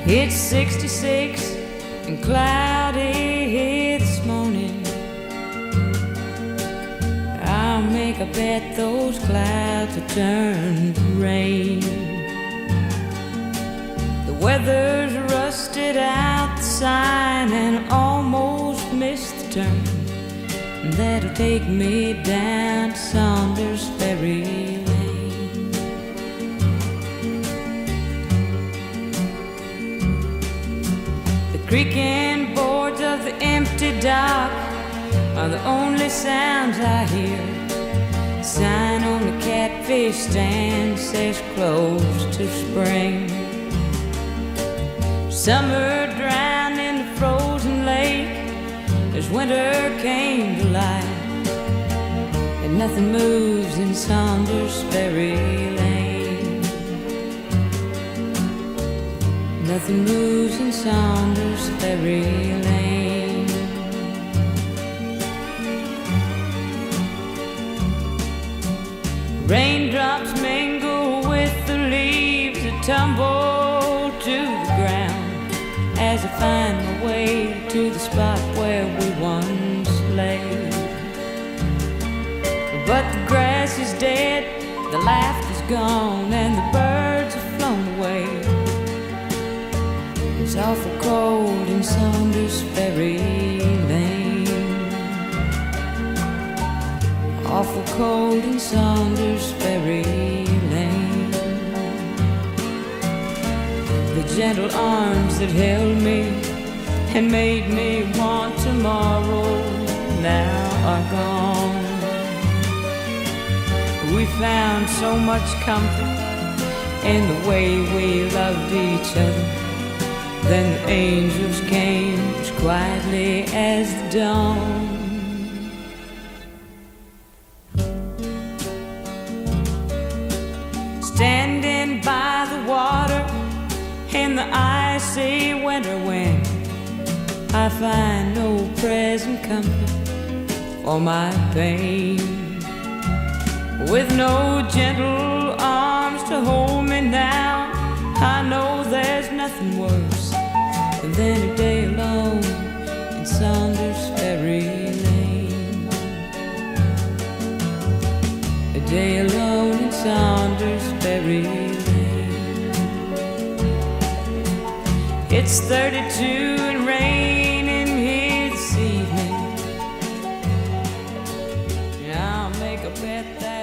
It's 66 and cloudy here this morning. I'll make a bet those clouds will turn to rain. The weather's rusted out the sign and I almost missed the turn. That'll take me down to Saunders Ferry Lane. The creaking boards of the empty dock are the only sounds I hear. The sign on the catfish stand says closed till spring. Summer drowned in the frozen lake as winter came to light, and nothing moves in Saunders Ferry Lane. Nothing moves in Saunders Ferry Lane. Raindrops mingle with the leaves that tumble to the ground as I find my way to the spot where we once lay. But the grass is dead, the laughter's gone, and the birds have flown away. It's awful cold in Saunders Ferry Lane. Awful cold in Saunders Ferry Lane. The gentle arms that held me and made me want tomorrow now are gone. We found so much comfort in the way we loved each other. Then the angels came as quietly as the dawn. Standing by the water in the icy winter wind, I find no present comfort for my pain. With no gentle arms to hold me now, I know there's nothing worse than a day alone in Saunders Ferry Lane. A day alone in Saunders Ferry Lane. It's 32 and raining here this evening. I'll make a bet that